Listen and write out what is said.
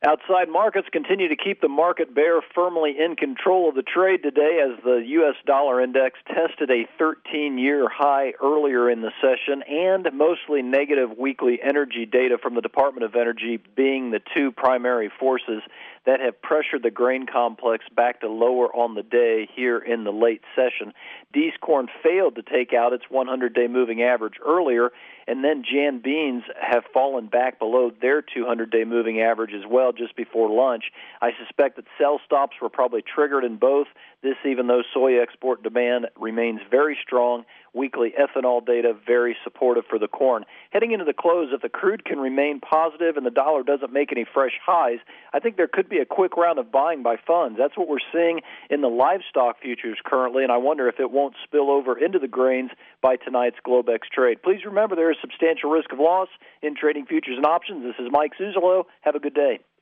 Outside markets continue to keep the market bear firmly in control of the trade today as the U.S. dollar index tested a 13-year high earlier in the session, and mostly negative weekly energy data from the Department of Energy being the two primary forces that have pressured the grain complex back to lower on the day here in the late session. Dees corn failed to take out its 100-day moving average earlier, and then Jan beans have fallen back below their 200-day moving average as well just before lunch. I suspect that sell stops were probably triggered in both. This even though soy export demand remains very strong. Weekly ethanol data very supportive for the corn. Heading into the close, if the crude can remain positive and the dollar doesn't make any fresh highs, I think there could be a quick round of buying by funds. That's what we're seeing in the livestock futures currently, and I wonder if it won't spill over into the grains by tonight's Globex trade. Please remember there is substantial risk of loss in trading futures and options. This is Mike Zuzolo. Have a good day.